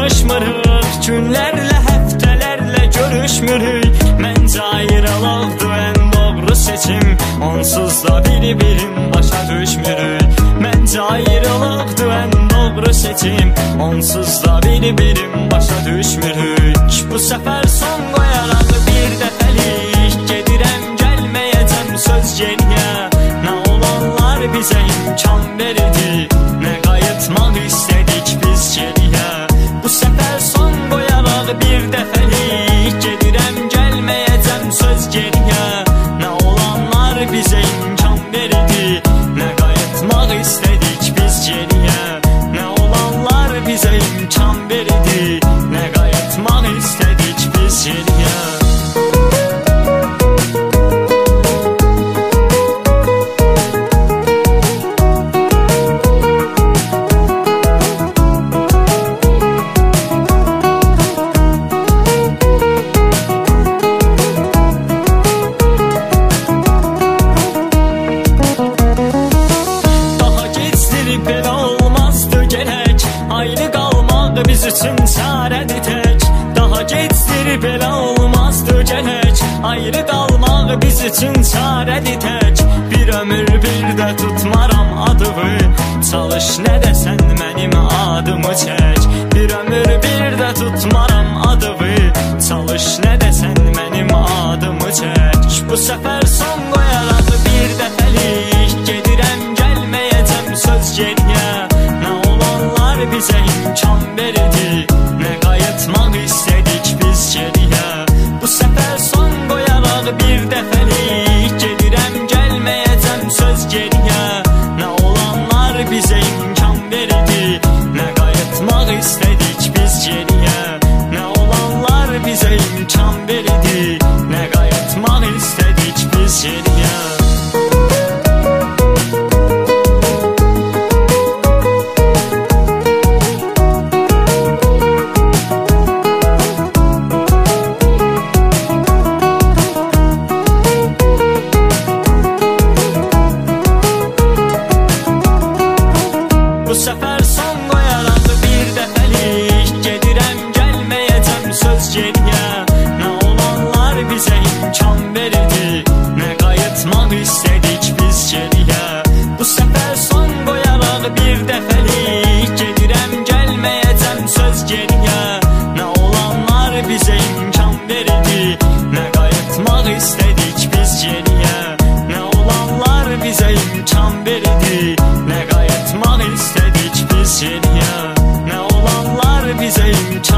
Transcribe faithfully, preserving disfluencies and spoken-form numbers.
danışmırıq, günlərlə, həftələrlə görüşmürük. Məncə ayrılıqdır ən doğru seçim, onsuz da bir-birim başa düşmürük. Məncə ayrılıqdır ən doğru seçim, onsuz da bir-birim başa düşmürük. Bu səfər son qoyaraq bir dəfəlik gedirəm, gəlməyəcəm söz geriyə. Nə olanlar bizə imkan verdi, nə qayıtmaq istədik biz geriyə. Bu səfər son qoyaraq bir dəfəlik gedirəm, gəlməyəcəm söz geriyə. Nə olanlar bizə imkan verdi, nə qayıtmaq istədik biz geriyə. Nə olanlar bizə imkan verdi, nə qayıtmaq istədik biz geriyə. Biz üçün çarədir tək, daha gecdir belə olmazdı gərək. Ayrı qalmaq biz üçün çarədir tək, bir ömür bir də tutmaram adımı. Çalış nə desən mənim adımı çək, bir ömür bir də tutmaram adımı. Çalış nə desən mənim adımı çək. Bu səfər son qoyaraq bir dəfəlik gedirəm, gəlməyəcəm söz geriyə. Nə olanlar bizə imkan verdi, nə qayıtmaq istədik biz geriyə. Bu səfər son qoyaraq bir dəfəlik gedirəm, gəlməyəcəm söz geriyə. Nə olanlar bizə imkan verdi, nə qayıtmaq istədik biz geriyə. Nə olanlar bizə imkan verdi, nə qayıtmaq istədik biz geriyə. Bu səfər son qoyaraq bir dəfəlik gedirəm, gəlməyəcəm söz geriyə. Nə olanlar bizə imkan verdi, nə qayıtmaq istədik biz geriyə. Bu səfər son qoyaraq bir dəfəlik gedirəm, gəlməyəcəm söz geriyə. Nə olanlar bizə imkan verdi, nə qayıtmaq istədik biz geriyə. Nə olanlar bizə imkan verdi, nə qayıtmaq istədik biz geriyə. Nə olanlar bizə imkan